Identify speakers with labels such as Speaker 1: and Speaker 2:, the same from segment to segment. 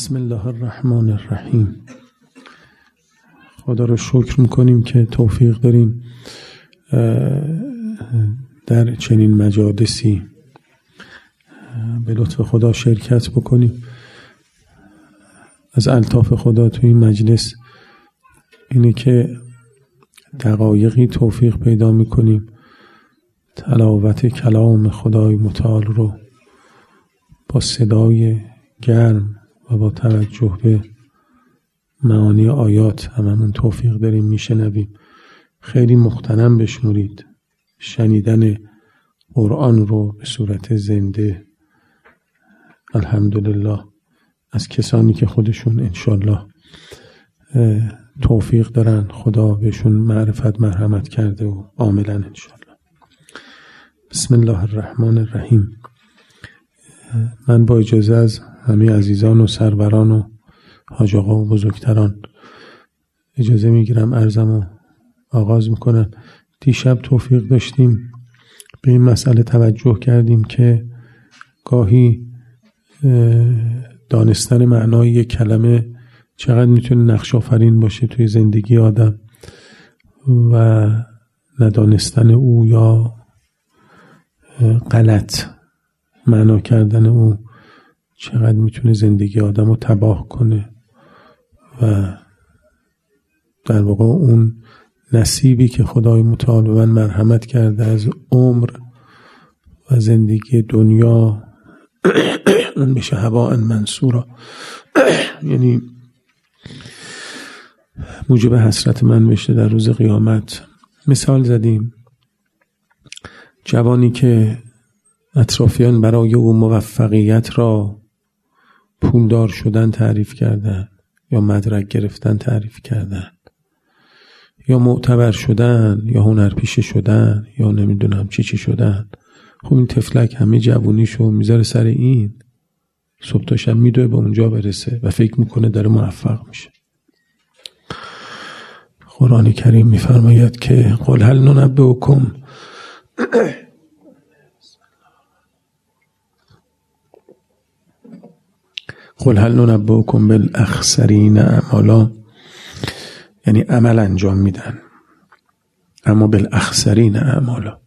Speaker 1: بسم الله الرحمن الرحیم. خدا رو شکر میکنیم که توفیق داریم در چنین مجالسی به لطف خدا شرکت بکنیم. از الطاف خدا تو این مجلس اینه که دقایقی توفیق پیدا میکنیم تلاوت کلام خدای متعال رو با صدای گرم و با توجه به معانی آیات هممون توفیق داریم میشنویم. خیلی مغتنم بشمرید شنیدن قرآن رو به صورت زنده. الحمدلله از کسانی که خودشون انشالله توفیق دارن، خدا بهشون معرفت مرحمت کرده و عاملا انشالله. بسم الله الرحمن الرحیم. من با اجازه از همه عزیزان و سروران و حاج آقا و بزرگتران اجازه میگیرم عرضم و آغاز میکنم. دیشب توفیق داشتیم به این مسئله توجه کردیم که گاهی دانستن معنای یک کلمه چقدر میتونه نقش آفرین باشه توی زندگی آدم و ندانستن او یا غلط معنا کردن او چقدر میتونه زندگی آدم رو تباه کنه و در واقع اون نصیبی که خدای متعال به من مرحمت کرده از عمر و زندگی دنیا اون میشه هباء منصورا، یعنی موجب حسرت من بشه در روز قیامت. مثال زدیم جوانی که اطرافیان برای او موفقیت را پولدار شدن تعریف کردن یا مدرک گرفتن تعریف کردن یا معتبر شدن یا هنرپیشه شدن یا نمیدونم چی شدن. خب این تفلک همه جوونیشو میذاره سر این، صبح تا شب میدوه به اونجا برسه و فکر میکنه داره موفق میشه. قرآن کریم میفرماید که قل هل ننبئکم قل هل ننبئکم بالاخسرین اعمالا، یعنی عمل انجام میدن اما بالاخسرین اعمالا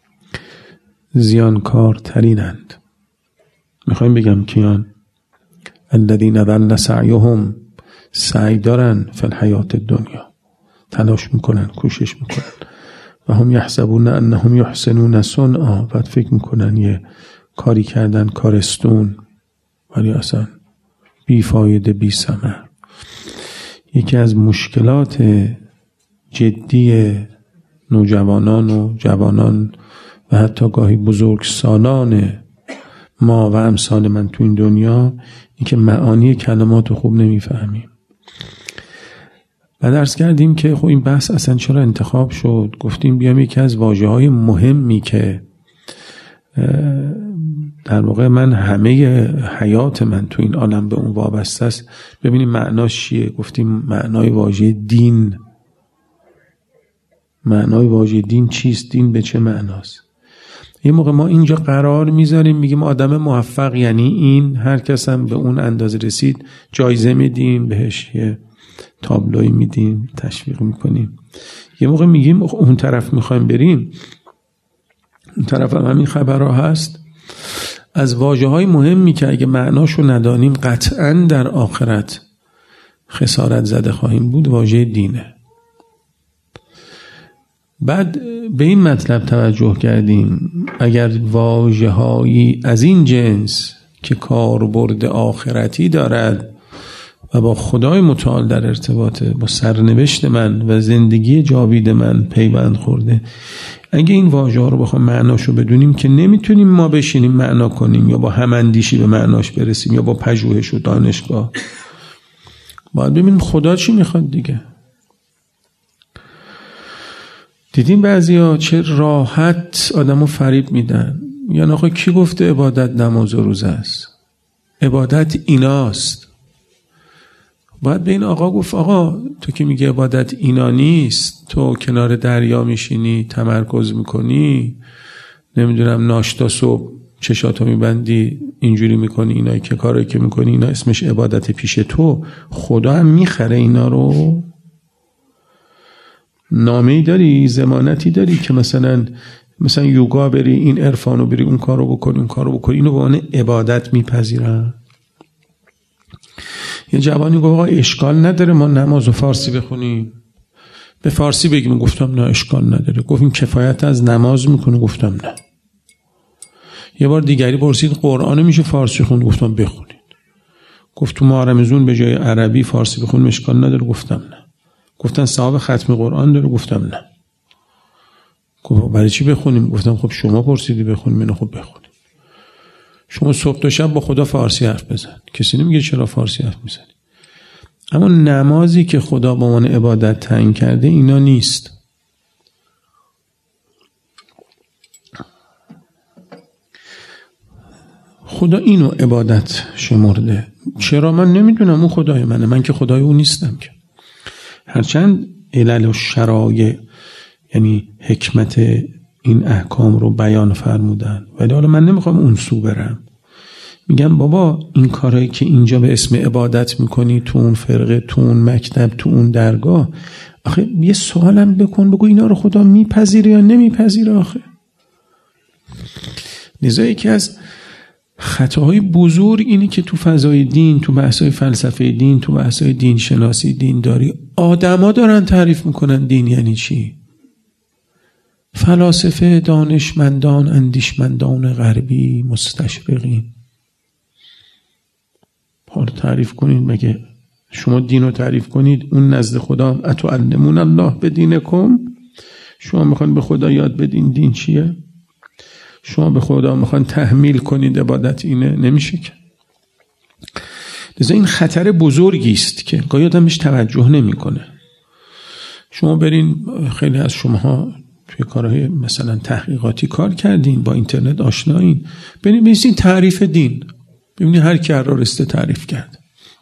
Speaker 1: زیانکارترینند. میخوایم بگم کیان؟ الذین ضل سعیهم، سعی دارن فی الحیات دنیا، تلاش میکنن، کوشش میکنن و هم یحسبون انهم یحسنون صنعا، بعد فکر میکنن یه کاری کردن کارستون ولی اصلا بی فایده بی ثمر. یکی از مشکلات جدی نوجوانان و جوانان و حتی گاهی بزرگسالان ما و امثال من تو این دنیا این که معانی کلمات رو خوب نمیفهمیم. و درس کردیم که خب این بحث اصلا چرا انتخاب شد. گفتیم بیام یکی از واژه‌های مهمی که در واقع من همه حیات من تو این عالم به اون وابسته است ببینیم معناش چیه. گفتیم معنای واژه دین. معنای واژه دین چیست؟ دین به چه معناست؟ یه موقع ما اینجا قرار میذاریم میگیم آدم موفق یعنی این، هر کس هم به اون اندازه رسید جایزه میدیم، بهش یه تابلوی میدیم، تشویق میکنیم. یه موقع میگیم اون طرف میخوایم بریم، اون طرف هم همین خبرها هست. از واژه‌های مهمی که اگه معناشو ندانیم قطعاً در آخرت خسارت زده خواهیم بود واژه دینه. بعد به این مطلب توجه کردیم اگر واژه‌هایی از این جنس که کاربرد آخرتی دارد و با خدای متعال در ارتباطه، با سرنوشت من و زندگی جاوید من پیوند خورده، اگه این واژه‌ها رو بخوام معناشو بدونیم که نمیتونیم ما بشینیم معنا کنیم یا با هماندیشی به معناش برسیم یا با پژوهش و دانشگاه. باید ببینیم خدا چی میخواد دیگه. دیدیم بعضیا چه راحت آدمو فریب میدن. یعنی آقا کی گفته عبادت نماز و روزه است؟ عبادت ایناست. باید به این آقا گفت آقا تو که میگه عبادت اینا نیست، تو کنار دریا میشینی تمرکز میکنی، نمیدونم ناشتا صبح چشاتو میبندی اینجوری میکنی، اینا که کارایی که میکنی اینا اسمش عبادت پیش تو، خدا هم میخره اینا رو؟ نامه‌ای داری، ضمانتی داری که مثلا یوگا بری، این عرفانو بری، اون کارو بکنی، اون کارو بکنی، اینو به عنوان عبادت میپذیرن؟ یه جوانی گفت آقا اشکال نداره ما نمازو فارسی بخونیم، به فارسی بگیم. گفتم نه اشکال نداره. گفت این کفایت از نماز میکنه؟ گفتم نه. یه بار دیگری پرسید قرآن میشه فارسی خوند؟ گفتم بخونید. گفت تو ماه رمضان به جای عربی فارسی بخونیم اشکال نداره؟ گفتم نه. گفتن ثواب ختم قرآن داره؟ گفتم نه. گفت برای چی بخونیم؟ گفتم خب شما پرسیدی بخونیم، اینو خب بخونیم. شما صبح تا شب با خدا فارسی حرف بزن، کسی نمیگه چرا فارسی حرف میزنی. اما نمازی که خدا با من عبادت تعیین کرده اینا نیست. خدا اینو عبادت شمرده. چرا؟ من نمیدونم، اون خدای منه، من که خدای اون نیستم که. هرچند علل و شرایع یعنی حکمت این احکام رو بیان فرمودن، ولی حالا من نمیخوام اون سو برم. میگم بابا این کارهایی که اینجا به اسم عبادت میکنی، تو اون فرقه، تو اون مکتب، تو اون درگاه، آخه یه سوالم بکن، بگو اینا رو خدا میپذیره یا نمیپذیره؟ آخه لذا یکی از خطاهای بزرگ اینی که تو فضای دین، تو بحثای فلسفه دین، تو بحثای دین شناسی، دین داری، آدما دارن تعریف میکنن دین یعنی چی. فلاسفه، دانشمندان، اندیشمندان غربی، مستشرقین. حالا تعریف کنید، مگه شما دین رو تعریف کنید اون نزد خدا اتعلمون الله بدینکم؟ شما میخوان به خدا یاد بدین دین چیه؟ شما به خدا میخوان تحمیل کنید عبادت اینه؟ نمیشه که. لذا این خطر بزرگی است که گاهی آدم بهش توجه نمیکنه. شما برین، خیلی از شماها توی کارهای مثلا تحقیقاتی کار کردین، با اینترنت آشنایین، بنویسین تعریف دین، ببینید هر کی هر راسته تعریف کرد.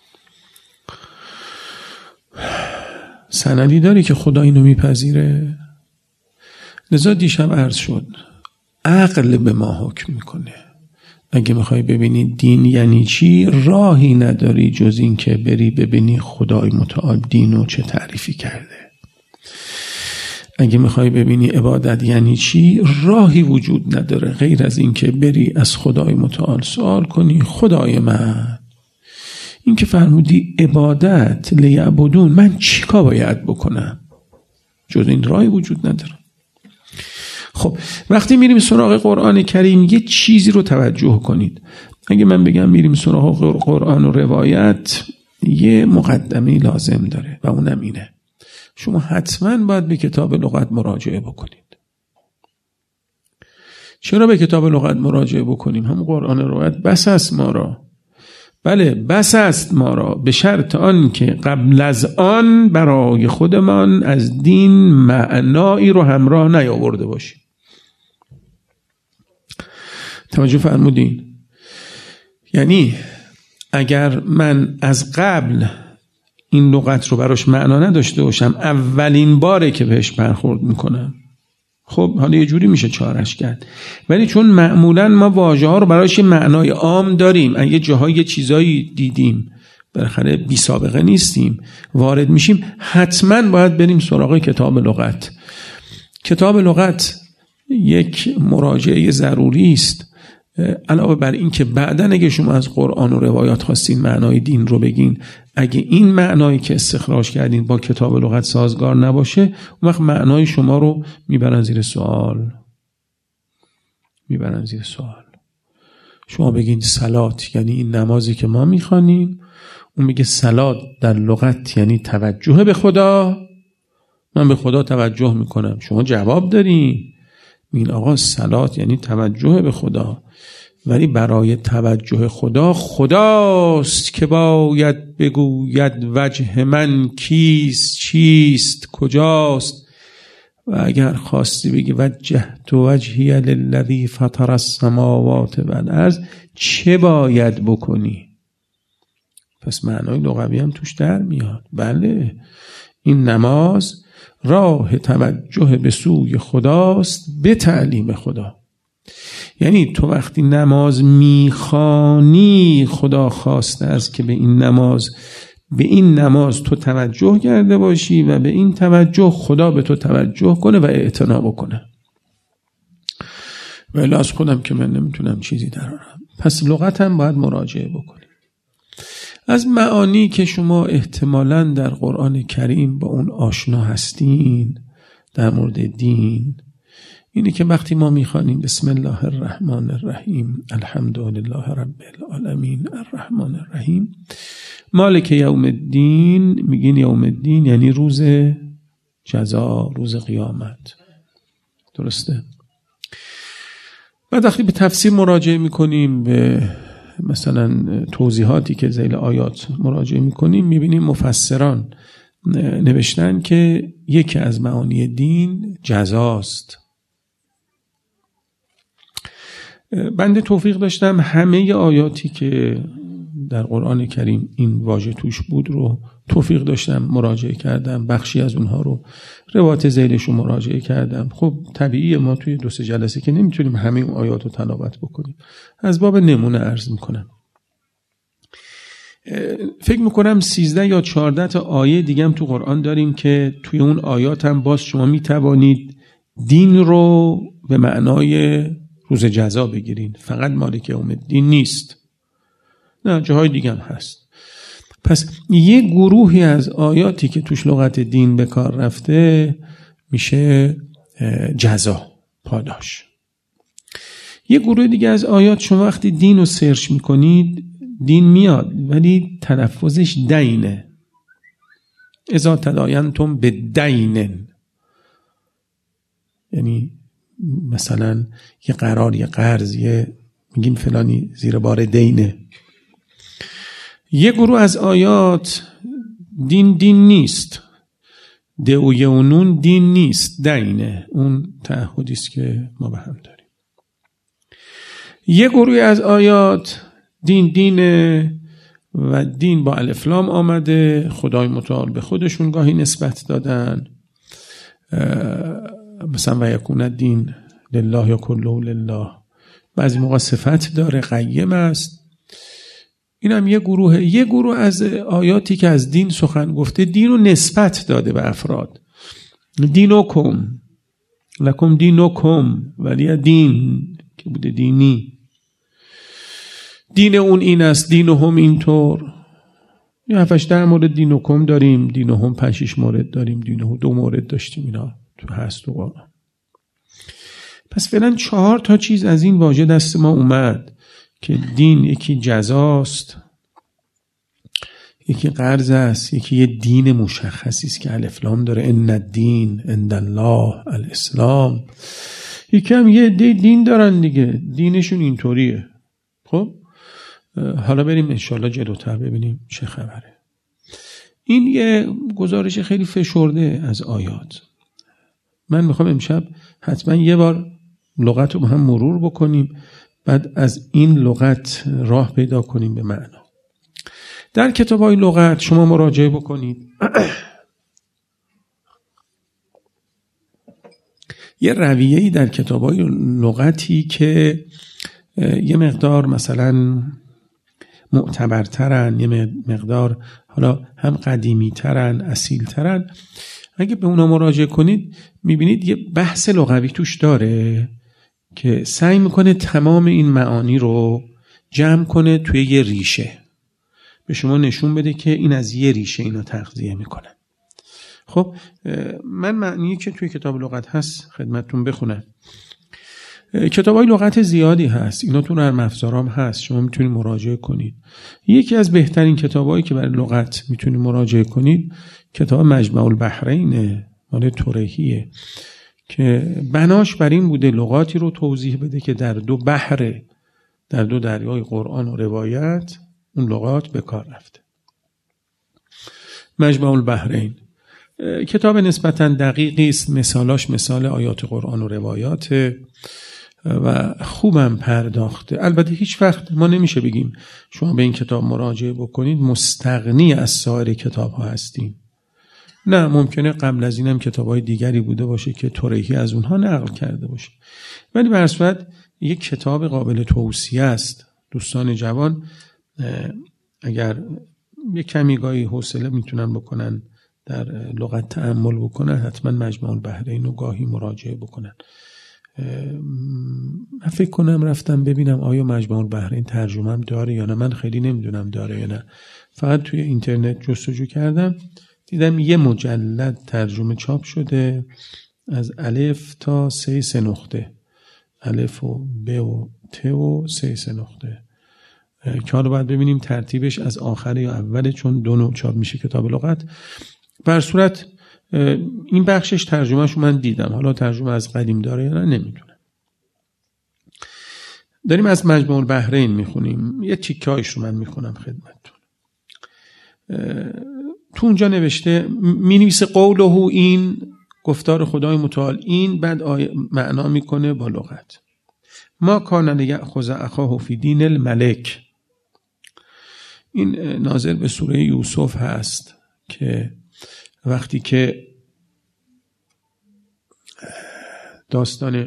Speaker 1: سندی داری که خدا اینو میپذیره؟ لذا دیشب عرض شد عقل به ما حکم میکنه. اگه میخوای ببینی دین یعنی چی، راهی نداری جز این که بری ببینی خدای متعال دینو چه تعریفی کرده. اگه میخوای ببینی عبادت یعنی چی، راهی وجود نداره غیر از این که بری از خدای متعال سوال کنی خدای من، این که فرمودی عبادت لیعبدون، من چیکار باید بکنم؟ جز این راهی وجود نداره. خب وقتی میریم سراغ قرآن کریم یه چیزی رو توجه کنید. اگه من بگم میریم سراغ قرآن و روایت، یه مقدمه لازم داره و اونم اینه: شما حتما باید به کتاب لغت مراجعه بکنید. چرا به کتاب لغت مراجعه بکنیم؟ هم قرآن روایت بس است ما را. بله بس است ما را، به شرط آن که قبل از آن برای خودمان از دین معنایی رو همراه نیاورده باشیم. توجه فرمودین؟ یعنی اگر من از قبل این لغت رو براش معنا نداشته باشم، اولین باره که بهش برخورد میکنم، خب حالا یه جوری میشه چارش کرد. ولی چون معمولا ما واژه ها رو براش معنای عام داریم، اگه جاهای چیزایی دیدیم، بالاخره بی سابقه نیستیم، وارد میشیم، حتما باید بریم سراغ کتاب لغت. کتاب لغت یک مراجعه ضروری است. علاوه بر این که بعدن اگه شما از قرآن و روایات خواستین معنای دین رو بگین، اگه این معنایی که استخراج کردین با کتاب لغت سازگار نباشه، اون وقت معنای شما رو میبرن زیر سوال. شما بگین صلات یعنی این نمازی که ما میخوانیم، اون میگه صلات در لغت یعنی توجه به خدا، من به خدا توجه میکنم. شما جواب دارین این آقا صلات یعنی توجه به خدا، ولی برای توجه خدا خداست که باید بگوید وجه من کیست، چیست، کجاست. و اگر خواستی بگی وجهت وجهی للذی فطر السماوات والارض، چه باید بکنی؟ پس معنای لغوی هم توش در میاد. بله این نماز راه توجه به سوی خداست به تعلیم خدا. یعنی تو وقتی نماز میخوانی خدا خواسته است که به این نماز تو توجه کرده باشی و به این توجه خدا به تو توجه کنه و اعتنا بکنه. ولی از خودم که من نمیتونم چیزی درارم. پس لغتم باید مراجعه بکنیم. از معانی که شما احتمالاً در قرآن کریم با اون آشنا هستین در مورد دین، اینه که وقتی ما میخوانیم بسم الله الرحمن الرحیم الحمدلله رب العالمین الرحمن الرحیم مالک یوم الدین، میگین یوم الدین یعنی روز جزا، روز قیامت. درسته؟ بعد وقتی به تفسیر مراجعه میکنیم، به مثلا توضیحاتی که ذیل آیات مراجعه میکنیم، میبینیم مفسران نوشتن که یکی از معانی دین جزاست. بنده توفیق داشتم همه آیاتی که در قرآن کریم این واژه توش بود رو توفیق داشتم مراجعه کردم. بخشی از اونها رو روایت ذیلش رو مراجعه کردم. خب طبیعیه ما توی 2-3 جلسه که نمیتونیم همه اون آیات رو تلاوت بکنیم. از باب نمونه عرض میکنم. فکر میکنم 13 یا 14 تا آیه دیگه هم تو قرآن داریم که توی اون آیات هم باز شما میتوانید دین رو به معنای روز جزا بگیرین. فقط مالک یوم الدین نیست، نه جاهای دیگه هم هست. پس یه گروهی از آیاتی که توش لغت دین به کار رفته میشه جزا، پاداش. یه گروه دیگه از آیات شما وقتی دین رو سرچ میکنید دین میاد ولی تلفظش دینه. اذا تداینتم به دینن، یعنی مثلا یه قرار، یه قرض، میگیم فلانی زیر بار دینه. یه گروه از آیات دین نیست، دعویونون دین نیست، دینه. اون تعهدی است که ما به هم داریم. یه گروه از آیات دینه و دین با الف لام آمده، خدای متعال به خودشون گاهی نسبت دادن، مثلا و یکون الدین لله یا کله لله. بعضی موقع صفت داره، قیم است. این هم یه گروه. یه گروه از آیاتی که از دین سخن گفته دین رو نسبت داده به افراد. دینکم لکم دینکم ولی دین که بوده دینی، دین اون این است، دین هم اینطور. یه 7-8 مورد دینکم داریم، دین هم 5-6 مورد داریم، دین هم 2 مورد داشتیم. اینا تو هست تو قرآن. پس فعلا 4 تا چیز از این واژه دست ما اومد که دین یکی جزاست، یکی قرض است، یکی یه دین مشخصی است که الف لام داره، ان الدین عند الله الاسلام. یکی هم یه دین دارن دیگه، دینشون اینطوریه. خب حالا بریم انشالله جلوتر ببینیم چه خبره. این یه گزارش خیلی فشرده از آیات. من میخوام امشب حتما یه بار لغت رو با هم مرور بکنیم، بعد از این لغت راه پیدا کنیم به معنا. در کتاب‌های لغت شما مراجعه بکنید. یه رویه‌ای در کتاب‌های لغتی که یه مقدار مثلا معتبرترن، یه مقدار حالا هم قدیمی‌ترن، اصیل‌ترن، اگه به اونا مراجعه کنید می‌بینید یه بحث لغوی توش داره که سعی میکنه تمام این معانی رو جمع کنه توی یه ریشه، به شما نشون بده که این از یه ریشه اینا تغذیه میکنه. خب من معنی که توی کتاب لغت هست خدمتتون بخونم. کتابای لغت زیادی هست، اینا تو نرم افزارام هست، شما میتونید مراجعه کنید. یکی از بهترین کتابایی که برای لغت میتونید مراجعه کنید کتاب مجمع البحرین مال تورهیه که بناش بر این بوده لغاتی رو توضیح بده که در 2 بحر، در 2 دریای قرآن و روایت اون لغات به کار رفته. مجمع البحرین کتاب نسبتاً دقیقی است، مثالاش مثال آیات قرآن و روایات و خوبم پرداخته. البته هیچ وقت ما نمیشه بگیم شما به این کتاب مراجعه بکنید مستغنی از سایر کتاب ها هستیم. نه، ممکنه قبل از اینم کتاب‌های دیگری بوده باشه که تورهی از اونها نقل کرده باشه، ولی به هر صورت یک کتاب قابل توصیه است. دوستان جوان اگر یک کمی گاهی حوصله میتونن بکنن در لغت تأمل بکنن، حتما مجمع البحرین رو گاهی مراجعه بکنن. من فکر کنم رفتم ببینم آیا مجمع البحرین ترجمه هم داره یا نه، من خیلی نمیدونم داره یا نه. فقط توی اینترنت جستجو کردم دیدم یه مجلد ترجمه چاپ شده از الف تا 3 نقطه، الف و ب و ت و 3 نقطه، که حالا باید ببینیم ترتیبش از آخر یا اوله، چون 2 نوع چاپ میشه کتاب لغت. بر صورت این بخشش ترجمهش من دیدم، حالا ترجمه از قدیم داره یا نه نمیدونم. داریم از مجمع البحرین میخونیم، یه تیکه‌ایش رو من میخونم خدمتتون. تو اونجا نوشته مینویسه قوله، این گفتار خدای متعال، این بعد معنا میکنه با لغت. ما کان لیأخذ اخاه فی دین الملک. این ناظر به سوره یوسف هست که وقتی که داستان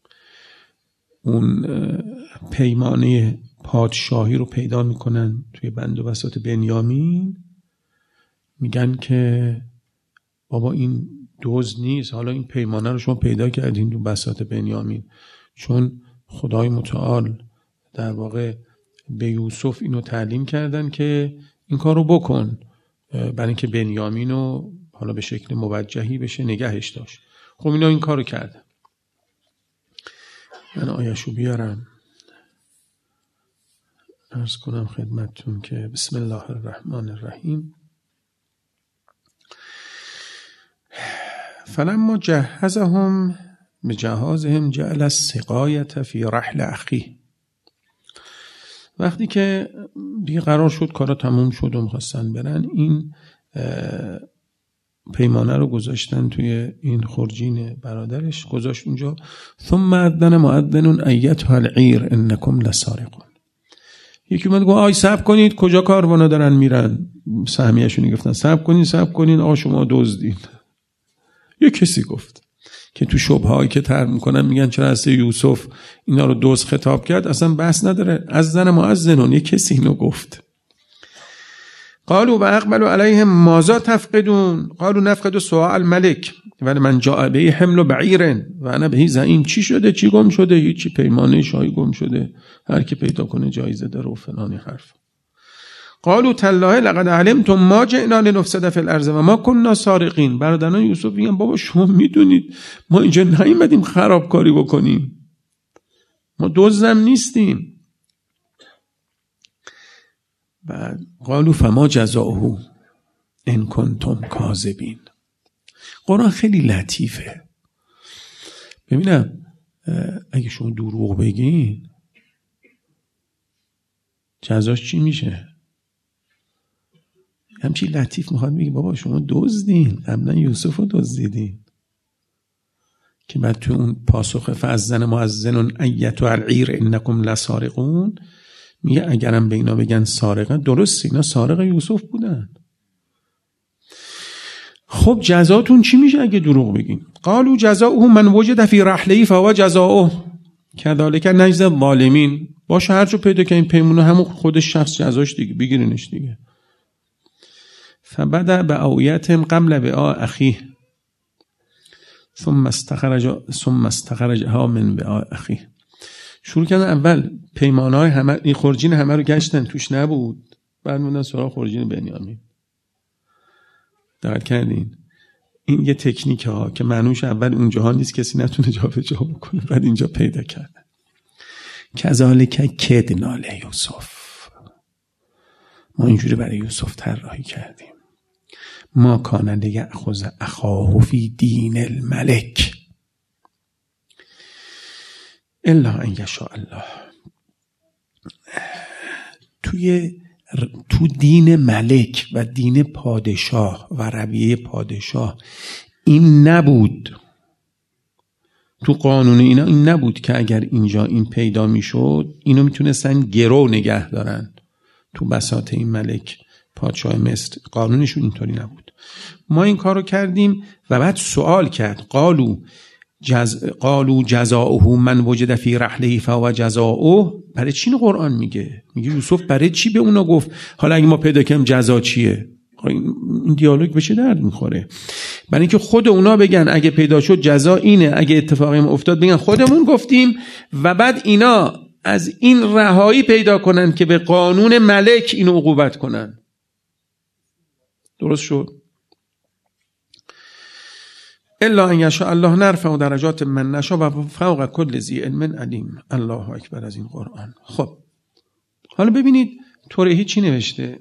Speaker 1: اون پیمانه پادشاهی رو پیدا میکنن توی بند و بساط بنیامین، میگن که بابا این دزد نیست، حالا این پیمانه رو شما پیدا کردین تو بساط بنیامین، چون خدای متعال در واقع به یوسف اینو تعلیم کردن که این کار رو بکن، برای اینکه بنیامین رو حالا به شکل موجهی بشه نگهش داشت. خب اینا این کار رو کردن. من آیه‌شو بیارم عرض کنم خدمتتون که بسم الله الرحمن الرحیم. فلما جهزهم بجهازهم جعل السقایة فی رحل اخیه. وقتی که دیگه قرار شد کارا تموم شد و می‌خواستن برن، این پیمانه رو گذاشتن توی این خرجین برادرش، گذاشت اونجا. ثم اذن مؤذن ایتها العیر انکم لسارقون. یکی اومد گفت آی صبر کنید، کجا کاروانا دارن میرن؟ سهمیه‌شون گفتن صبر کنین آقا شما دزدین. یه کسی گفت که تو شبهه‌ای که طرح میکنن میگن چرا از یوسف اینا رو دزد خطاب کرد، اصلا بحث نداره، از زن مؤذنون یه کسی اینو گفت. قالوا واقبلوا عليهم ماذا تفقدون قالوا نفقد سواء الملك ولی من جاء به حمل بعیر و انا به زعیم. چی شده؟ چی گم شده؟ هیچی، پیمانه شاهی گم شده، هر کی پیدا کنه جایزه داره و فلانی حرف. قالوا تالله لقد علمتم ما جئنا لنفسد في الارض و ما كنا سارقین. برادران یوسف میگن بابا شما میدونید ما اینجا نیومدیم خرابکاری بکنیم، ما دزدم نیستیم. بعد قالوا فما جزاؤه ان کنتم کاذبین. قرآن خیلی لطیفه. ببینم اگه شما دروغ بگین جزاش چی میشه؟ همچی لطیف میخواد بگی بابا شما دزدین، قبلا یوسف رو دزدیدین، که بعد تو اون پاسخ فاذن مؤذن ایتها العیر انکم لسارقون میگه اگرم به اینا بگن سارقه، درست اینا سارق یوسف بودن. خب جزاتون چی میشه اگه دروغ بگین؟ قالوا جزاؤه من وجد فی رحله فهو جزاؤه کذالک نجزی الظالمین. باشه هر چه پیدا کنین پیمونه همون خودش شخص جزاش دیگه، بگیرینش دیگه. فبدأ بأوعیة قبل وعاء اخیه ثم استخرجها من وعاء اخیه. شروع کردن اول پیمانه‌های همه، این خرجین همه رو گشتن توش نبود، بعد موندن سراغ خرجین بنیامین. دقت کردین؟ این یه تکنیکه ها که معنوش اول اونجاها نیست کسی نتونه جابجا بکنه، بعد اینجا پیدا کردن. کذالک کدنا لیوسف. ما اینجوری برای یوسف طراحی کردیم. ما کان لیأخذ اخاه فی دین الملک الا ان یشاء الله. تو دین ملک و دین پادشاه و رویه پادشاه این نبود، تو قانون اینا این نبود که اگر اینجا این پیدا میشد اینو میتونستن گرو نگه دارن تو بساط این ملک پادشاه مصر. قانونشون اینطوری نبود. ما این کارو کردیم و بعد سوال کرد قالو قالوا جزاؤه من وجد فی رحله فهو جزاؤه. برای چی این قرآن میگه یوسف برای چی به اونا گفت حالا اگه ما پیدا کنیم جزا چیه؟ این دیالوگ به چه درد میخوره؟ برای اینکه خود اونا بگن اگه پیدا شد جزا اینه، اگه اتفاقی افتاد بگن خودمون گفتیم، و بعد اینا از این رهایی پیدا کنن که به قانون ملک اینو عقوبت کنن. درست شد؟ الا ان یشاء الله نرفع درجات من نشاء و فوق کل ذی علم علیم. الله اکبر از این قرآن. خب حالا ببینید طرحی چی نوشته.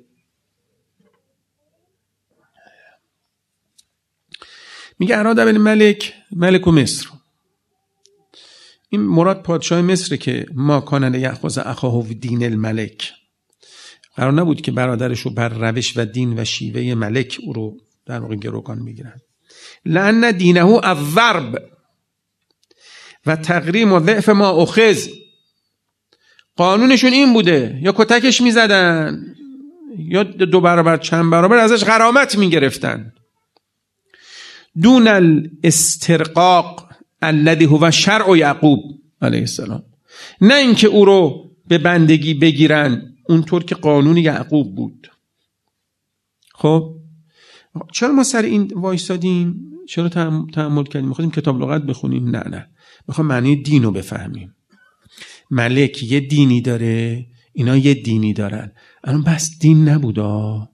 Speaker 1: میگه اراده بالملک ملک مصر. این مراد پادشاه مصر که ما کان لیأخذ اخاه و دین الملک. قرار نبود که برادرش رو بر روش و دین و شیوه ملک او رو در واقع گروگان میگیرن. لأن دینه الضرب و تقریم و ضعف ما اخذ. قانونشون این بوده، یا کتکش میزدن یا 2 برابر چند برابر ازش غرامت میگرفتن. دون الاسترقاق الذي هو شرع یعقوب علیه السلام. نه اینکه او رو به بندگی بگیرن اونطور که قانون یعقوب بود. خب چرا ما سر این وایسادیم؟ چرا تأمل کردیم؟ می‌خوایم کتاب لغت بخونیم؟ نه می‌خوام معنی دین رو بفهمیم. ملک یه دینی داره، اینا یه دینی دارن. الان بس دین نبودا،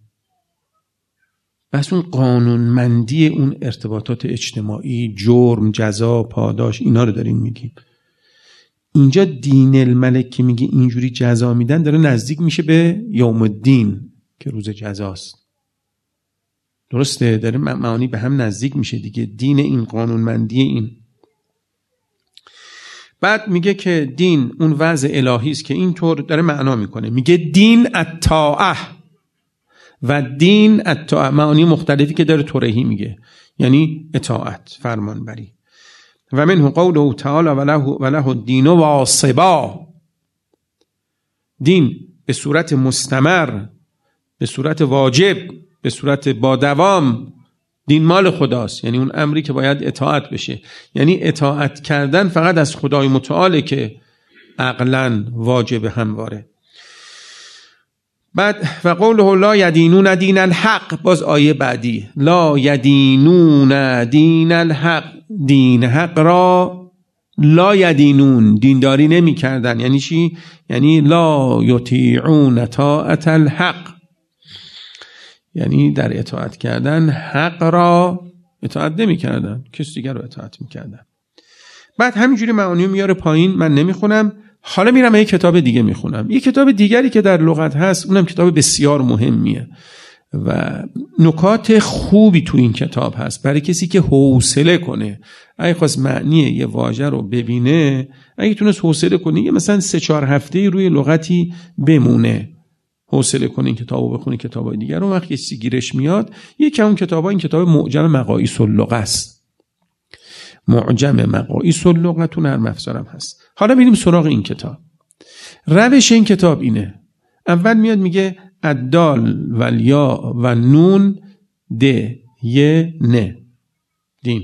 Speaker 1: بس اون قانونمندی اون ارتباطات اجتماعی، جرم، جزا، پاداش، اینا رو داریم میگیم. اینجا دین الملک که میگه اینجوری جزا میدن داره نزدیک میشه به یوم الدین که روز جزاست. درسته؟ داره معانی به هم نزدیک میشه دیگه، دین این قانونمندی این. بعد میگه که دین اون وضع الهی است که اینطور داره معنا میکنه. میگه دین الطاعه و دین الطاعه معانی مختلفی که داره طرحی میگه، یعنی اطاعت، فرمانبری. و منه قوله تعالی وله الدین واصبا. دین به صورت مستمر، به صورت واجب، به صورت با دوام، دین مال خداست. یعنی اون امری که باید اطاعت بشه. یعنی اطاعت کردن فقط از خدای متعاله که عقلاً واجب همواره. بعد و قوله لا یدینون دین الحق، باز آیه بعدی لا یدینون دین الحق، دین حق را لا یدینون، دینداری نمی کردن. یعنی چی؟ یعنی لا یطیعون طاعت الحق، یعنی در اطاعت کردن حق را اطاعت نمی کردن، کسی دیگر رو اطاعت می کردن. بعد همینجوری معانی میاره پایین، من نمیخونم. حالا میرم یک کتاب دیگه میخونم، یک کتاب دیگری که در لغت هست، اونم کتاب بسیار مهمیه و نکات خوبی تو این کتاب هست برای کسی که حوصله کنه. اگه خواست معنی یه واژه رو ببینه، اگه تونست حوصله کنه یه مثلا 3-4 هفته روی لغتی بمونه، حوصله کنه این کتابو بخونه، کتابای دیگر رو وقتی چیزی گیرش میاد. یکی اون کتابا این کتاب معجم مقاییس اللغه است. معجم مقاییس اللغه تو نرم افزارم هست. حالا میریم سراغ این کتاب. روش این کتاب اینه، اول میاد میگه الدال و الیا و نون ده ی نه دین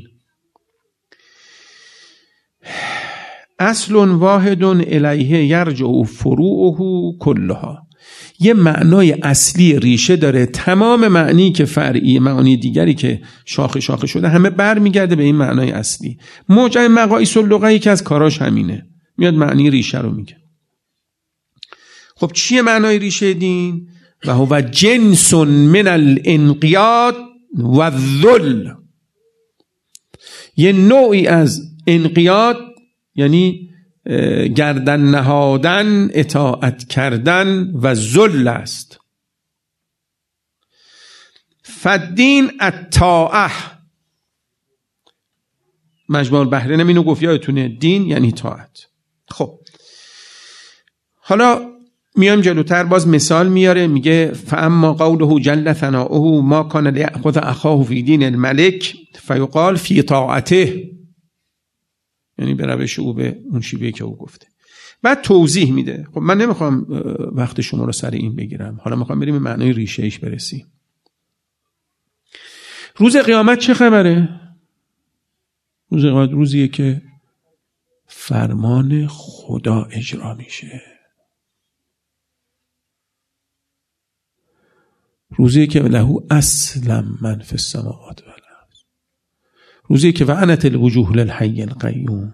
Speaker 1: اصل واحد الیه یرجع فروعه کلها. یه معنای اصلی ریشه داره، تمام معنی که فرعی، معانی دیگری که شاخه شاخه شده همه برمیگرده به این معنای اصلی. معجم مقاییس اللغه که از کاراش همینه، میاد معنی ریشه رو میگه. خب چیه معنای ریشه دین؟ و هو جنس من الانقیاد و الذل، یه نوعی از انقیاد یعنی گردن نهادن، اطاعت کردن و ذل است. فالدین الطاعه، مجموع البحرین اینو گفت یادتونه، دین یعنی طاعت. خب حالا میام جلوتر باز مثال میاره، میگه فاما قوله جل ثناؤه ما کان لیأخذ اخاه فی دین الملک فیقال فی طاعته، یعنی به روش او، به اون شیوهی که او گفته. بعد توضیح میده. خب من نمیخوام وقت شما رو سر این بگیرم، حالا میخوام بریم به معنای ریشه ایش برسیم. روز قیامت چه خبره؟ روز قیامت روزیه که فرمان خدا اجرا میشه. روزیه که له اسلم من فی السماوات و الارض. روزیه که وعنت الوجوه للحی القیوم.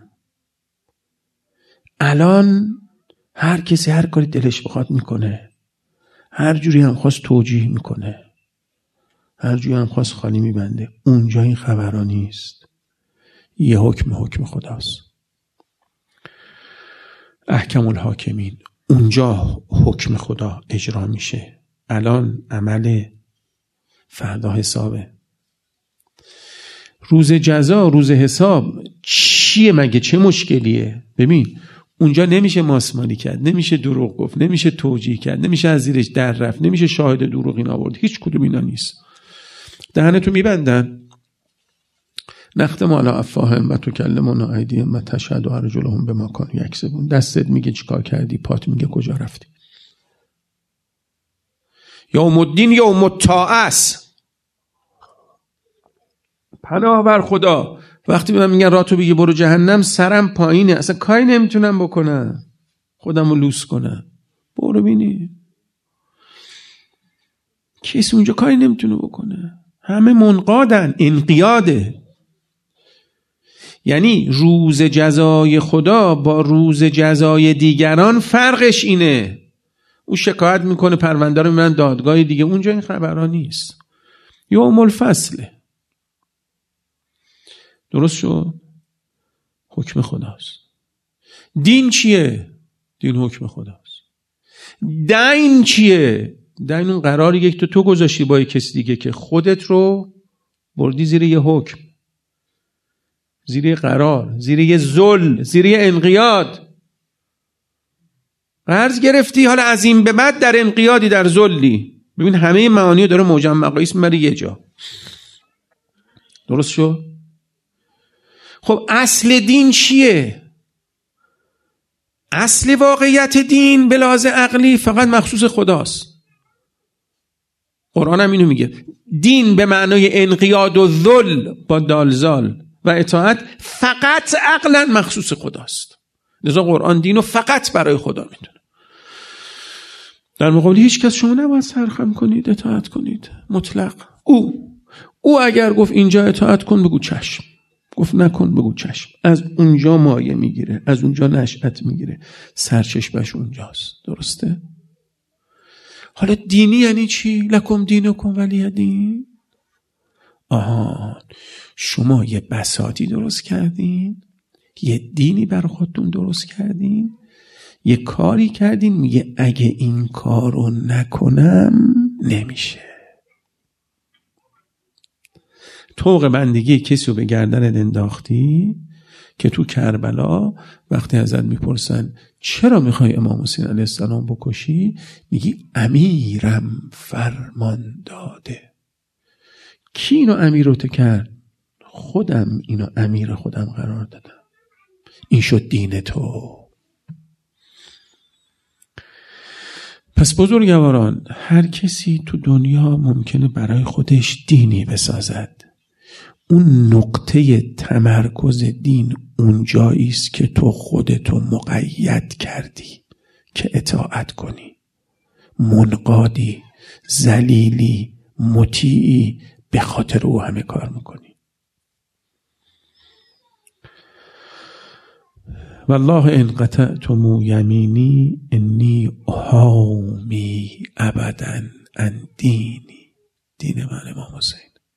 Speaker 1: الان هر کسی هر کاری دلش بخواد میکنه، هر جوری هم خواست توجیه میکنه، هر جوری هم خواست خالی میبنده. اونجا این خبرها نیست. یه حکم خداست. احکم الحاکمین. اونجا حکم خدا اجرا میشه. الان عمل، فردا حسابه. روز جزا، روز حساب چیه مگه؟ چه مشکلیه؟ ببین اونجا نمیشه ماسمالی کرد، نمیشه دروغ گفت، نمیشه توجیه کرد، نمیشه از زیرش در رفت، نمیشه شاهد دروغین آورد. هیچ کدوم اینا نیست. دهنتو میبندن، نختم علی افواههم و تکلمنا ایدیهم و تشهد ارجلهم بما کانوا یکسبون. دستت میگه چیکار کردی، پات میگه کجا رفتی. یوم الدین یوم الطاعه. پناه بر خدا. وقتی من میگن راه تو بگی برو جهنم، سرم پایینه، اصلا کاری نمیتونم بکنم، خودمو لوس کنم. برو بینی کسی اونجا کاری نمیتونه بکنه، همه منقادن. انقیاده. یعنی روز جزای خدا با روز جزای دیگران فرقش اینه. او شکایت میکنه، پرونده رو میبرن دادگاه دیگه. اونجا این خبرها نیست. یوم الفصله. درست شد؟ حکم خداست. دین چیه؟ دین حکم خداست. دین چیه؟ دین اون قراریه که تو گذاشتی با کسی دیگه که خودت رو بردی زیر یه حکم، زیر یه قرار، زیر یه ذل، زیر یه انقیاد. قرض گرفتی، حالا از این به بعد در انقیادی، در ذلی. ببین همه معانی داره موجب مقایس میبره یه جا. درست شد؟ خب اصل دین چیه؟ اصل واقعیت دین به لحاظ عقلی فقط مخصوص خداست. قرآن هم اینو میگه. دین به معنای انقیاد و ذل با دالزال و اطاعت فقط عقلا مخصوص خداست. لذا قرآن دینو فقط برای خدا میدونه. در مقابل هیچ کس شما نباید سرخم کنید، اطاعت کنید مطلق. او اگر گفت اینجا اطاعت کن بگو چشم، گفت نکن بگو چشم. از اونجا مایه میگیره، از اونجا نشأت میگیره، سرچشمش اونجاست. درسته؟ حالا دینی یعنی چی؟ لکم دینکم ولی دین. شما یه بساطی درست کردین، یه دینی بر خودتون درست کردین، یه کاری کردین، میگه اگه این کارو نکنم نمیشه. طوق بندگی کسی رو به گردنت انداختی که تو کربلا وقتی ازت میپرسن چرا میخوای امام حسین علیه السلام بکشی، میگی امیرم فرمان داده. کی اینو امیرت کرد؟ خودم اینو امیر خودم قرار دادم. این شد دین تو. پس بزرگواران، هر کسی تو دنیا ممکنه برای خودش دینی بسازد. اون نقطه تمرکز دین اونجایی است که تو خودتو مقید کردی که اطاعت کنی، منقادی، ذلیلی، مطیعی، به خاطر او همه کار میکنی. والله ان قطعتم یمینی انی احامی ابدا عن دینی. دین من امام حسین.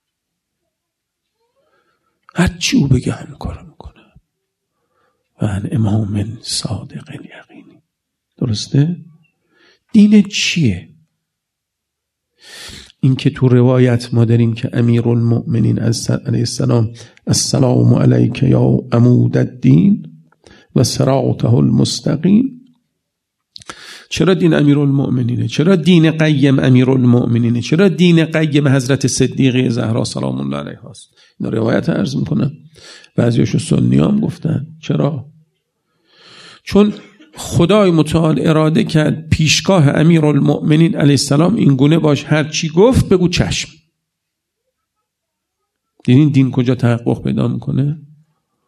Speaker 1: هر چی او بگه همه کارو میکنه. و ان امام صادق یقینی. درسته؟ دین چیه؟ این که تو روایت ما داریم که امیرالمؤمنین علیه السلام السلام علیک یا عمود الدین و صراطه المستقیم. چرا دین امیرالمؤمنینه؟ چرا دین قیم امیرالمؤمنینه؟ چرا دین قیم حضرت صدیقه زهرا سلام الله علیها است؟ این روایت عرض میکنم. بعضیاشو سنی هم گفتن. چرا؟ چون خدای متعال اراده کرد پیشگاه امیرالمؤمنین علیه السلام این گونه باش، هر چی گفت بگو چشم. دیدین دین کجا تحقق پیدا میکنه؟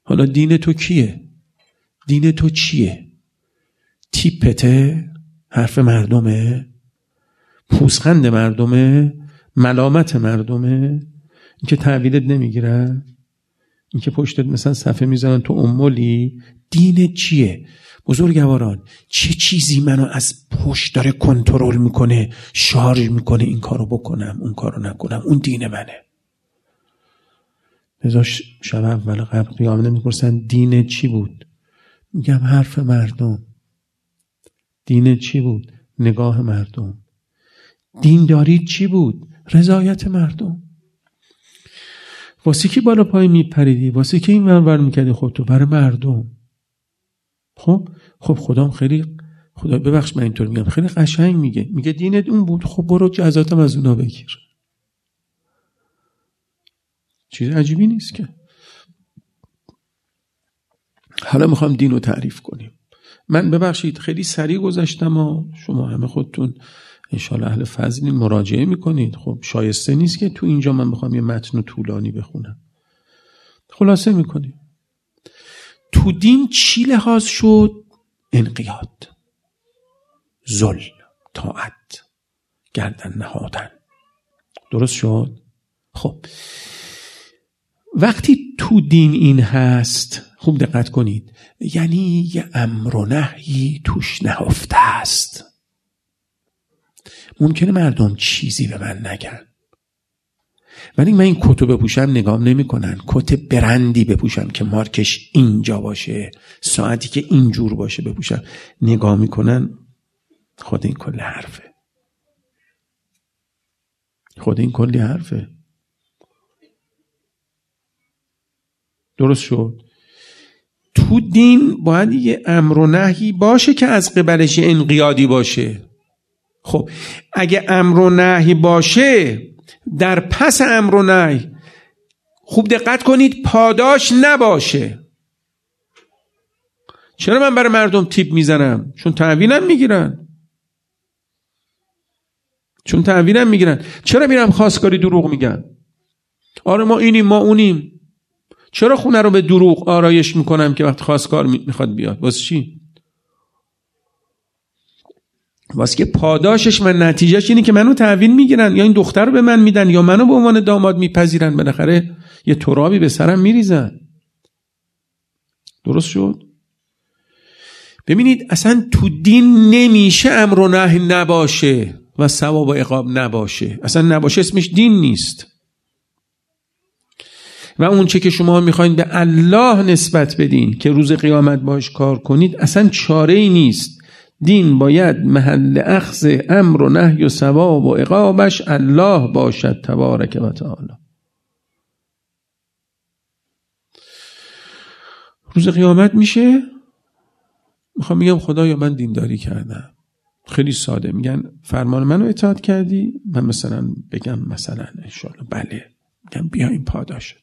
Speaker 1: حالا دین تو کیه؟ دین تو چیه؟ تیپته؟ حرف مردمه؟ پوزخند مردمه؟ ملامت مردمه؟ این که تحویلت نمیگیرن؟ این که پشتت مثلا صفحه میزنن تو امولی؟ دین چیه؟ بزرگواران، چه چیزی منو از پشت داره کنترل میکنه، شارژ میکنه این کارو بکنم اون کارو نکنم؟ اون دین منه. لذا شب اول قبل قیام نمیپرسن دین چی بود؟ میگم حرف مردم. دین چی بود؟ نگاه مردم. دین دارید چی بود؟ رضایت مردم. واسه کی بالا پای میپریدی؟ واسه کی این ور میکردی خودتو؟ برای مردم. خب خدا خیلی، خدا ببخش من اینطور میگم، خیلی قشنگ میگه دینت اون بود، خب برو جزاتم از اونا بگیر. چیز عجیبی نیست که. حالا میخوام دین رو تعریف کنیم. من ببخشید خیلی سریع گذشتم و شما همه خودتون انشالله اهل فضلین، مراجعه میکنید. خب شایسته نیست که تو اینجا من بخوام یه متن طولانی بخونم. خلاصه میکنیم. تو دین چی لحاظ شد؟ انقیاد، ذل، طاعت، گردن نهادن. درست شد؟ خب وقتی تو دین این هست، خوب دقت کنید، یعنی یه امر و نهی توش نهفته است. ممکنه مردم چیزی به من نگن، ولی من این کتو بپوشم نگام نمی کنن. کت برندی بپوشم که مارکش اینجا باشه، ساعتی که اینجور باشه بپوشم، نگاه میکنن. خود این کلی حرفه. خود این کلی حرفه. درست شد؟ تو دین باید یه امر و نهی باشه که از قبلش انقیادی باشه. خب اگه امر و نهی باشه، در پس امر و نهی خوب دقت کنید پاداش نباشه. چرا من برای مردم تیپ میزنم؟ چون تحویلم میگیرن. چرا میرم خواستگاری دروغ میگن؟ آره ما اینیم ما اونیم. چرا خونه رو به دروغ آرایش میکنم که وقت خواستگار میخواد بیاد؟ واسه چی؟ واسه که پاداشش من نتیجهش اینه که منو تحویل میگیرن، یا این دختر رو به من میدن، یا منو به عنوان داماد میپذیرن. بالاخره یه ترابی به سرم میریزن. درست شد؟ ببینید اصلا تو دین نمیشه امر و نهی نباشه و ثواب و عقاب نباشه. اصلا نباشه اسمش دین نیست. و اون چه که شما میخواین به الله نسبت بدین که روز قیامت باش کار کنید، اصلا چاره ای نیست. دین باید محل اخذ امر و نهی و ثواب و عقابش الله باشد تبارک و تعالی. روز قیامت میشه میخوام میگم خدایا من دینداری کردم. خیلی ساده میگن فرمان منو اطاعت کردی، من مثلا بگم مثلا انشالله بله، میگم بیا این پاداشه.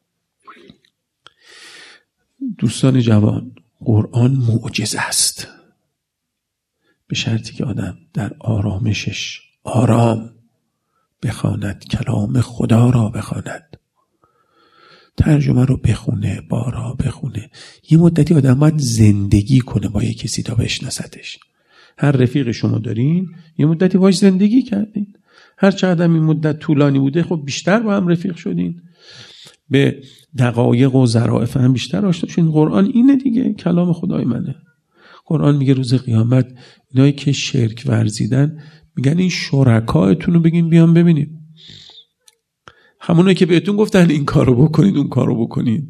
Speaker 1: دوستان جوان، قرآن معجزه است، به شرطی که آدم در آرامشش آرام بخواند، کلام خدا را بخواند، ترجمه رو بخونه، بارها بخونه. یه مدتی آدم باید زندگی کنه با یه کسی تا بشناستش. هر رفیق شما دارین یه مدتی باش زندگی کردین، هر چقدر این مدت طولانی بوده خب بیشتر با هم رفیق شدین، به دقایق و ظرافت هم بیشتر آشنا شدین. قرآن اینه دیگه، کلام خدای منه. قرآن میگه روز قیامت اینایی که شرک ورزیدن میگن این شرکایتون رو بگین بیان ببینیم. همونایی که بهتون گفتن این کارو بکنید اون کارو بکنید.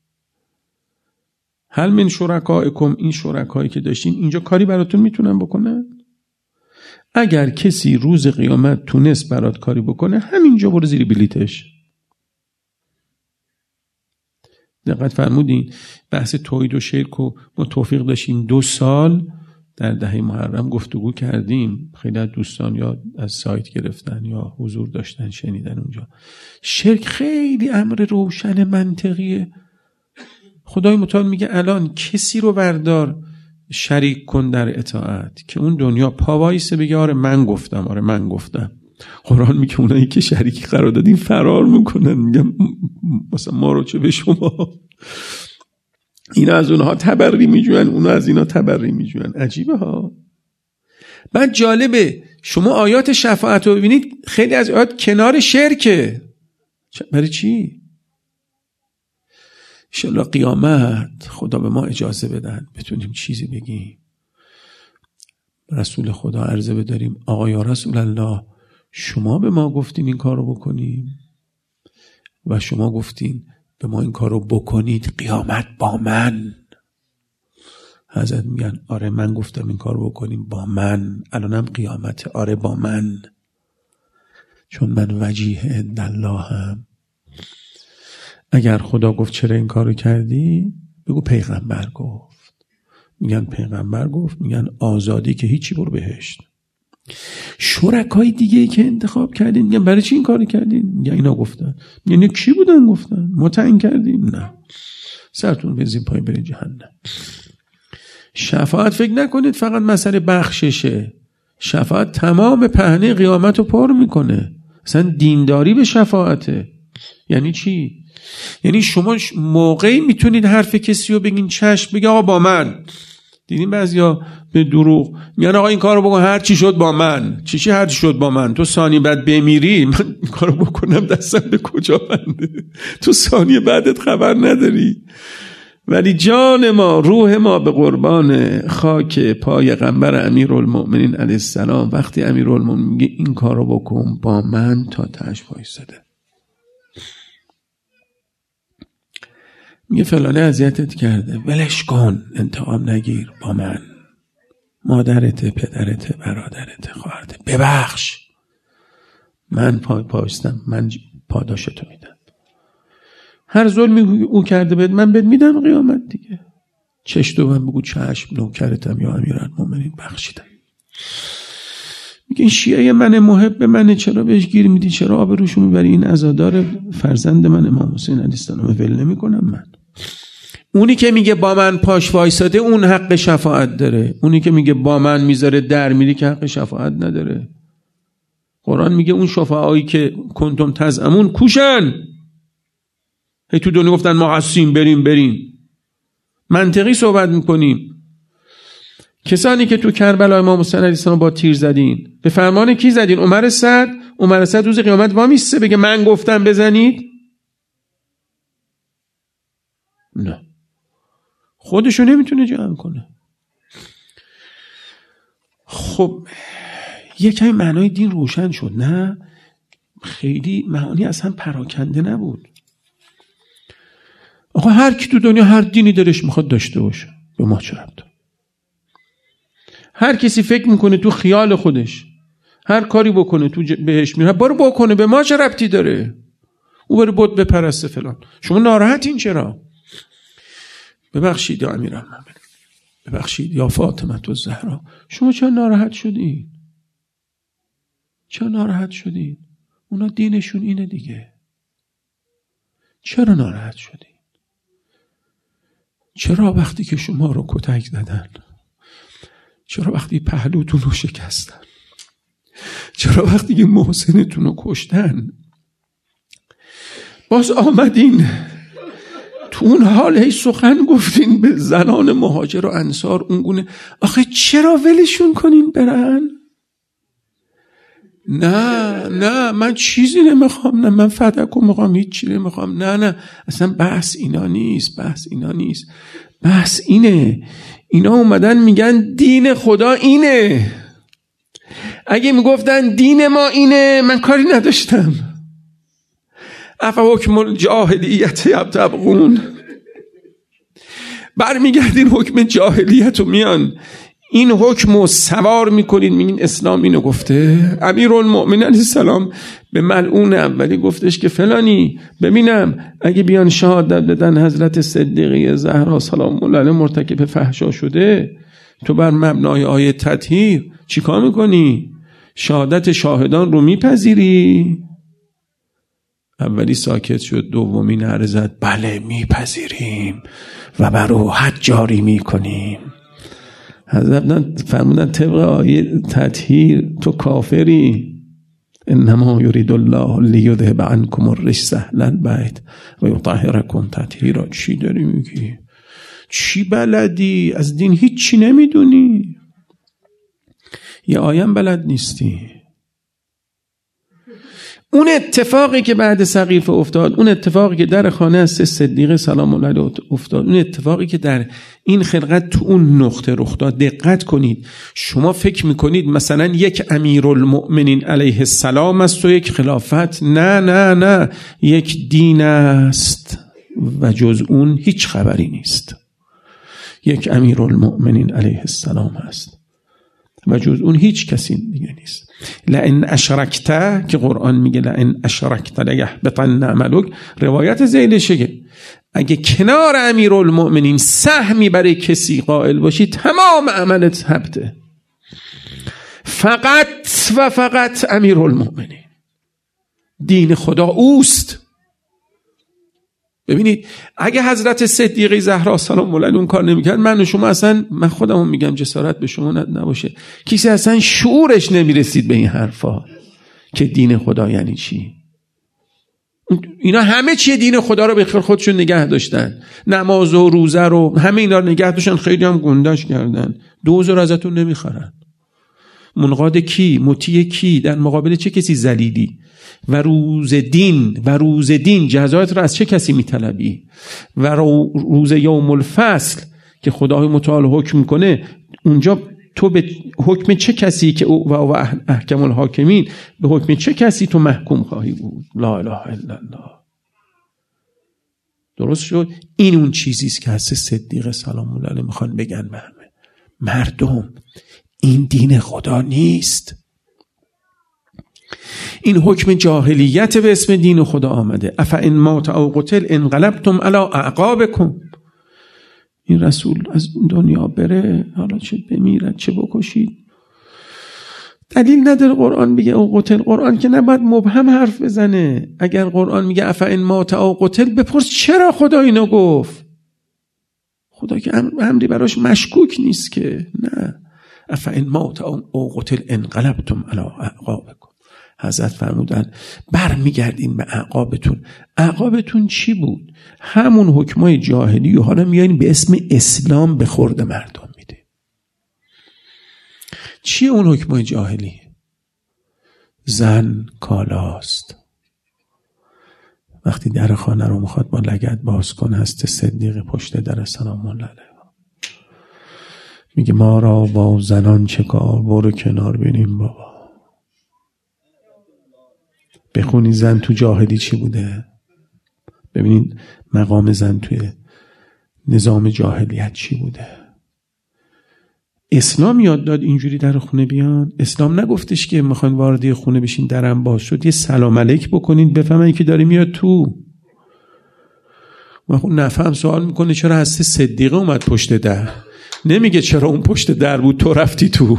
Speaker 1: هل من شرکائکم، این شرکایی که داشتین اینجا کاری براتون میتونن بکنن؟ اگر کسی روز قیامت تونست برات کاری بکنه، همینجا برو زیر بلیتش. دقت فرمودین بحث توحید و شرک و ما توفیق داشتیم 2 سال در دهه محرم گفتگو کردیم. خیلی از دوستان یا از سایت گرفتن یا حضور داشتن شنیدن اونجا. شرک خیلی امر روشن منطقیه. خدای متعال میگه الان کسی رو بردار شریک کن در اطاعت که اون دنیا پاوایسه بگه آره من گفتم. قرآن میگه اونایی که شریک قرار دادین فرار میکنن، میگم مثلا ما رو چه به شما. اینا از اونها تبری میجوین، اونا از اینا تبری میجوین. عجیبه ها. بعد جالبه شما آیات شفاعت رو ببینید، خیلی از آیات کنار شرکه. برای چی؟ انشالله قیامت خدا به ما اجازه بدن بتونیم چیزی بگیم، رسول خدا عرضه بداریم آقا یا رسول الله شما به ما گفتین این کار رو بکنیم و شما گفتین به ما این کار رو بکنید قیامت با من. حضرت میگن آره من گفتم این کار رو بکنیم با من، الانم قیامت، آره با من، چون من وجیه عند الله هم. اگر خدا گفت چرا این کار رو کردی بگو پیغمبر گفت. میگن پیغمبر گفت، میگن آزادی که هیچی برو بهشت. شرکای دیگه که انتخاب کردین میگن برای چی این کار کردین؟ میگن اینا گفتن. یعنی کی بودن گفتن؟ ما تعیین کردیم؟ نه. سرتون بزین پای برین جهنم. شفاعت فکر نکنید فقط مسئله بخششه. شفاعت تمام پهنه قیامت رو پر میکنه. اصلا دینداری به شفاعته. یعنی چی؟ یعنی شما موقعی میتونید حرف کسی رو بگین چشم، بگی آقا با من. دیدین بعضیا به دروغ میگن آقا این کارو بکن، هر چی شد با من. چی هر چی شد با من؟ تو ثانیه بعد بمیری من این کارو بکنم دستم به کجا بنده؟ تو ثانیه بعدت خبر نداری. ولی جان ما، روح ما به قربان خاک پای پیغمبر امیرالمؤمنین علیه السلام. وقتی امیرالمؤمنین میگه این کارو بکن با من، تا تهش وایساده. میگه فلانه اذیتت کرده، ولش کن، انتقام نگیر، با من، مادرته، پدرته، برادرته، خواهرته، ببخش، من پایستم، من پاداشتو میدم. هر ظلمی او کرده بهت من بهت میدم قیامت دیگه. چشتو من بگو چشم، نوکرتم یا امیرالمؤمنین، بخشیدم. میگه این شیعه من محب منه، چرا بهش گیر میدی؟ چرا آبروشو میبری؟ این عزادار فرزند من امام حسین علیه السلام ول نمیکنم من. اونی که میگه با من پاش وایساده اون حق شفاعت داره. اونی که میگه با من میذاره در میری که حق شفاعت نداره. قرآن میگه اون شفاعایی که کنتم تزعمون کوشن. هی تو دنیا گفتن ما هستیم، بریم. منطقی صحبت میکنیم. کسانی که تو کربلا امام حسین علیه السلام با تیر زدین، به فرمان کی زدین؟ عمر سعد روز قیامت وامیسته بگه من گفتم بزنید؟ نه، خودشو نمیتونه جمع کنه. خب یکمی معنای دین روشن شد. نه، خیلی معانی اصلا پراکنده نبود. آقا هر کی تو دنیا هر دینی درش میخواد داشته باشه، به ما چه ربطه؟ هر کسی فکر میکنه تو خیال خودش هر کاری بکنه تو بهش میره، برو بکنه، به ما چه ربطی داره؟ او بره بت بپرسته فلان. شما ناراحتین چرا؟ ببخشید یا امیرالمؤمنین، ببخشید یا فاطمه الزهرا، شما چرا ناراحت شدین؟ چرا ناراحت شدین؟ اونا دینشون اینه دیگه. چرا ناراحت شدین؟ چرا وقتی که شما رو کتک زدن؟ چرا وقتی پهلوتون رو شکستن؟ چرا وقتی که محسنتون رو کشتن باز آمدین تو اون حال هی سخن گفتین به زنان مهاجر و انصار اونگونه؟ آخه چرا ولشون کنین برن؟ نه من چیزی نمیخوام، نه من فدک میخوام، هیچ چیزی نمیخوام. نه اصلا بحث اینا نیست. بحث اینه. اینا اومدن میگن دین خدا اینه. اگه میگفتن دین ما اینه من کاری نداشتم. افا حکم الجاهلیت یبتغون، برمیگردین حکم جاهلیت رو میان این حکم رو سوار میکنین، میگین اسلام اینو گفته. امیرالمؤمنین علیه السلام به ملعون اولی گفتش که فلانی ببینم اگه بیان شهادت بدن حضرت صدیقه زهرا سلام الله علیها مرتکب فحشا شده، تو بر مبنای آیه تطهیر چیکار میکنی؟ شهادت شاهدان رو میپذیری؟ اولی ساکت شد، دومی نعره زد بله میپذیریم و بر او حد جاری میکنیم. حضرت فرمودن طبق آیه تطهیر تو کافری. انما یرید الله لیذهب عنکم الرجس اهل البیت و یطهرکم تطهیرا. چی داری میگی؟ چی بلدی؟ از دین هیچی نمیدونی، یه آیه بلد نیستی. اون اتفاقی که بعد سقیفه افتاد، اون اتفاقی که در خانه از صدیقه سلام الله علیه افتاد، اون اتفاقی که در این خلقت تو اون نقطه رخ داد، دقت کنید. شما فکر میکنید مثلا یک امیرالمؤمنین علیه السلام است و یک خلافت؟ نه نه نه، یک دین است و جز اون هیچ خبری نیست. یک امیرالمؤمنین علیه السلام است و جز اون هیچ کسی دیگه نیست. لئن اشرکت، که قرآن میگه لئن اشرکت لیحبطن عملک، روایت زیلشه اگه کنار امیرالمؤمنین سهمی برای کسی قائل باشی تمام عملت حبطه. فقط و فقط امیرالمؤمنین، دین خدا اوست. ببینید اگه حضرت صدیقه زهرا سلام الله علیها اون کار نمیکرد، من و شما اصلا، من خودمو میگم جسارت به شما نباشه، کسی اصلا شعورش نمیرسید به این حرفا که دین خدا یعنی چی. اینا همه چیه دین خدا رو به خودشون نگه داشتن، نماز و روزه رو همه اینا رو نگه داشتن، خیلی هم گندش کردن، دوزار ازتون نمیخرن. منقاد کی؟ مطیع کی؟ در مقابل چه کسی ذلیلی؟ و روز دین جزایت رو از چه کسی میطلبی؟ و روز یوم الفصل که خدای متعال حکم کنه، اونجا تو به حکم چه کسی که او و احکم الحاکمین، به حکم چه کسی تو محکوم خواهی بود؟ لا اله الا الله. درست شد؟ این اون چیزیست که حضرت صدیقه سلام الله علیه میخوان بگن به همه مردم، این دین خدا نیست. این حکم جاهلیت به اسم دین خدا آمده. افئن مات او قتل انقلبتم علی اعقابکم. این رسول از دنیا بره، حالا چه بمیرد چه بکشید، دلیل نداره قرآن بگه او قتل. قرآن که نباید مبهم حرف بزنه. اگر قرآن میگه افئن مات او قتل، بپرس چرا خدا اینو گفت. خدا که امری براش مشکوک نیست که. نه، افئن مات او قتل انقلبتم علی اعقابکم. حضرت فرمودن برمیگردین به اعقابتون. اعقابتون چی بود؟ همون حکمای جاهلی و حالا میایین به اسم اسلام به خورد مردم میده. چیه اون حکمای جاهلی؟ زن کالاست. وقتی در خانه رو میخواد با لگد باز کنه، هست صدیق پشت در سلام الله علیه میگه ما را با زنان چه کار، برو کنار بینیم بابا. بخونی زن تو جاهلی چی بوده، ببینید مقام زن توی نظام جاهلیت چی بوده. اسلام یاد داد اینجوری در خونه بیان. اسلام نگفتش که میخواین وارد خونه بشین درم باز شد یه سلام علیک بکنین بفهمن که داره میاد تو. و خب نفهم سوال میکنه چرا حضرت صدیقه اومد پشت در، نمیگه چرا اون پشت در بود تو رفتی تو.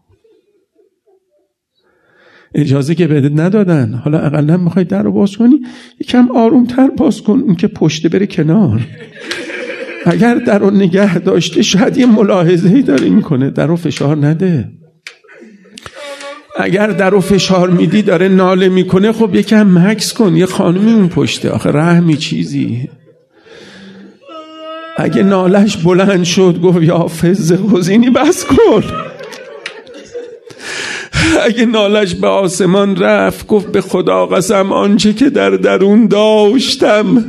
Speaker 1: اجازه که بهت ندادن، حالا اقلا میخوای در رو باز کنی یکم آرومتر باز کن، اون که پشت بره کنار. اگر در رو نگه داشته شاید یه ملاحظه‌ای داره میکنه، در رو فشار نده. اگر در رو فشار میدی داره ناله میکنه، خب یکم مکس کن، یه خانمی اون پشته، آخه رحمی چیزی. اگه نالش بلند شد گفت یا فز حزینی بس کن. اگه نالش به آسمان رفت گفت به خدا قسم آنچه که در درون داشتم.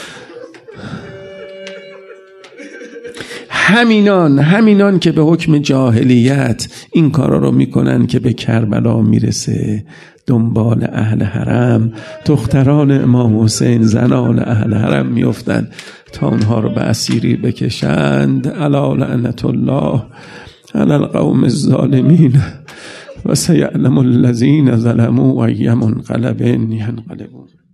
Speaker 1: همینان که به حکم جاهلیت این کارا رو میکنن که به کربلا میرسه، دنبال اهل حرم، دختران امام حسین، زنان اهل حرم میفتن تا اونها رو به اسیری بکشند. الا لعنت الله علی القوم الظالمین و سیعلم الذین ظلموا ای منقلب ینقلبون.